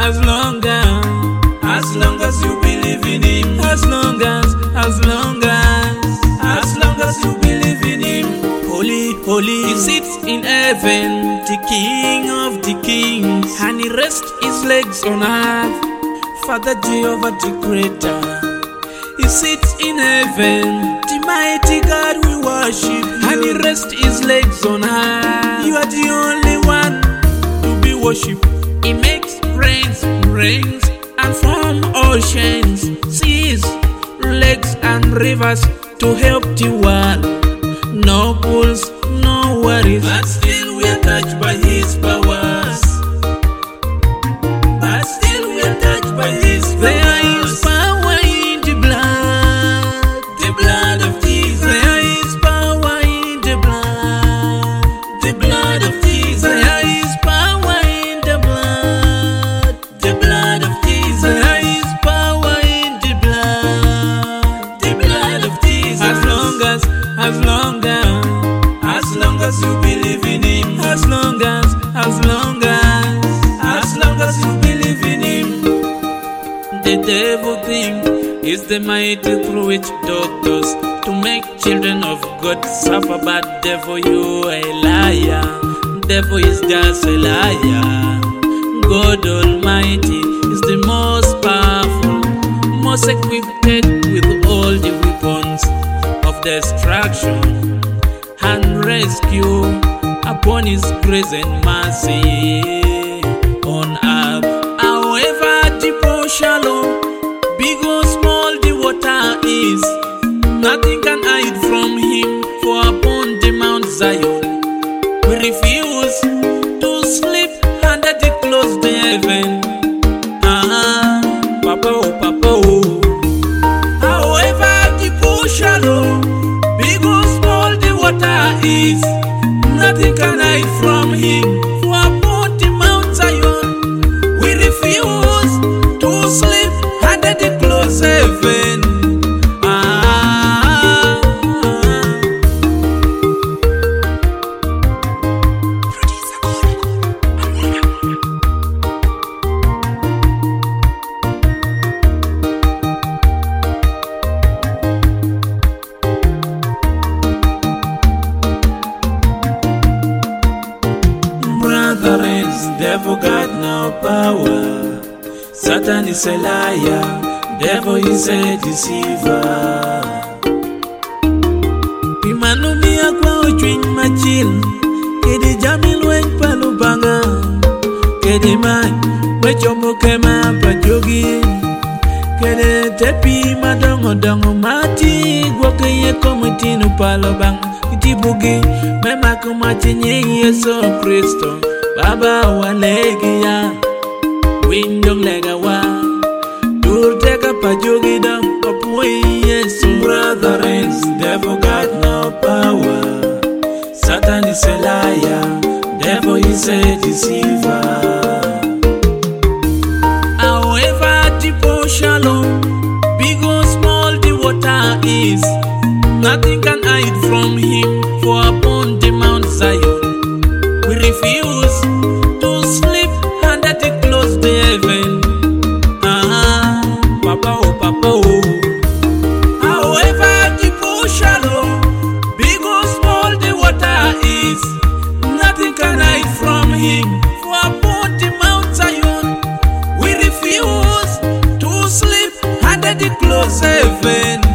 as long as you believe in him, as long as you believe in him. Holy, holy, he sits in heaven, the King of the kings, and he rests his legs on earth. Father Jehovah the Creator, he sits in heaven, the mighty God we worship you, and he rests his legs on earth. You are the only one to be worshipped. He makes rains, and from oceans, seas, lakes and rivers to help the world. No pools, no worries, but still we are touched by his powers. But still we are touched by his powers. There is power in the blood of Jesus. There is power in the blood of Jesus. There is power in the blood of Jesus. There is power in the blood of Jesus. As long as you believe in him, as long as you believe in him. The devil thing is the mighty through which doctors to make children of God suffer, but devil, you a liar. Devil is just a liar. God Almighty is the most powerful, most equipped with all the weapons of destruction and rescue upon his grace and mercy on earth. However deep or shallow, big or small the water is, nothing can hide from him, for upon the Mount Zion we refuse to sleep under the closed heaven. Papa oh, Papa oh. However deep or shallow, big or small the water is, nothing can hide from him, for upon the Mount Zion we refuse to sleep under the closed heaven. Devil got no power. Satan is a liar. Devil is a deceiver. Pimanumia kwa uchwin machil, kedi jamil wen palubanga, kedi man wechomo kema pajogi, kedi tepi madongo dongo mati gwoke ye komutinu palobang itibugi mema kumachinye Yesu Kristo. Baba walegia windong legawa turteka pajugida opui Yesu. Brethren, devil got no power. Satan is a liar. Devil is a deceiver. However deep or shallow, big or small the water is, nothing can hide from him, for upon the Mount Zion we refuse to sleep under the closed heaven. Papa oh, Papa oh. However deep or shallow, big or small the water is, nothing can hide from him, for upon the Mount Zion we refuse to sleep under the closed heaven.